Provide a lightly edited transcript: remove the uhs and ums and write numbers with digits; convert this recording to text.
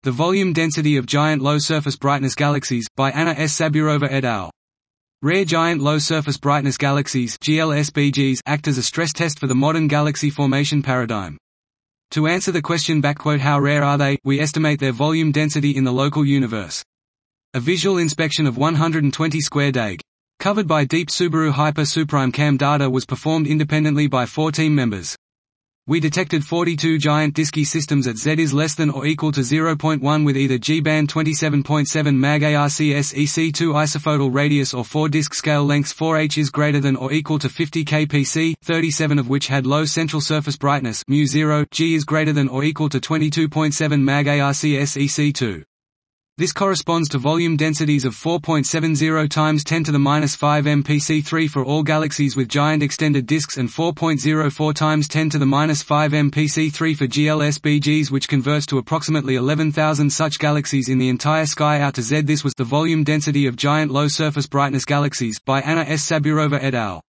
The volume density of giant low-surface brightness galaxies, by Anna S. Saburova et al. Rare giant low-surface brightness galaxies (GLSBGs) act as a stress test for the modern galaxy formation paradigm. To answer the question "How rare are they?" we estimate their volume density in the local universe. A visual inspection of 120 square dag. Covered by Deep Subaru Hyper Suprime Cam data was performed independently by 4 team members. We detected 42 giant Diski systems at Z is less than or equal to 0.1 with either G-band 27.7 mag ARCS EC2 isophotal radius or 4 disk scale lengths. 4H is greater than or equal to 50 kpc, 37 of which had low central surface brightness μ0. G is greater than or equal to 22.7 mag ARCS EC2. This corresponds to volume densities of 4.70 times 10 to the minus 5 mpc3 for all galaxies with giant extended disks and 4.04 times 10 to the minus 5 mpc3 for GLSBGs, which converts to approximately 11,000 such galaxies in the entire sky out to Z. This was the volume density of giant low surface brightness galaxies, by Anna S. Saburova et al.